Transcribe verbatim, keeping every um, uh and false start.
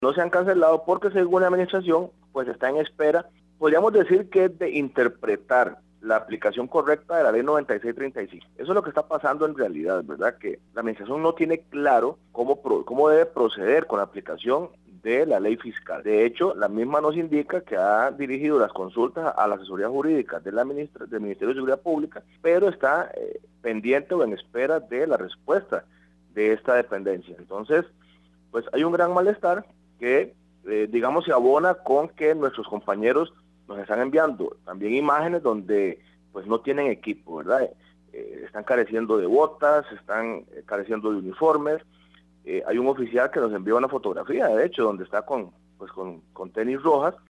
No se han cancelado porque según la administración, pues está en espera. Podríamos decir que es de interpretar la aplicación correcta de la ley noventa y seis treinta y cinco. Eso es lo que está pasando en realidad, ¿verdad? Que la administración no tiene claro cómo, pro, cómo debe proceder con la aplicación de la ley fiscal. De hecho, la misma nos indica que ha dirigido las consultas a la asesoría jurídica de la ministra, del Ministerio de Seguridad Pública, pero está eh, pendiente o en espera de la respuesta de esta dependencia. Entonces, pues hay un gran malestar que, eh, digamos, se abona con que nuestros compañeros nos están enviando también imágenes donde pues no tienen equipo, ¿verdad? Eh, están careciendo de botas, están eh, careciendo de uniformes. Eh, hay un oficial que nos envió una fotografía, de hecho, donde está con, pues, con, con tenis rojas.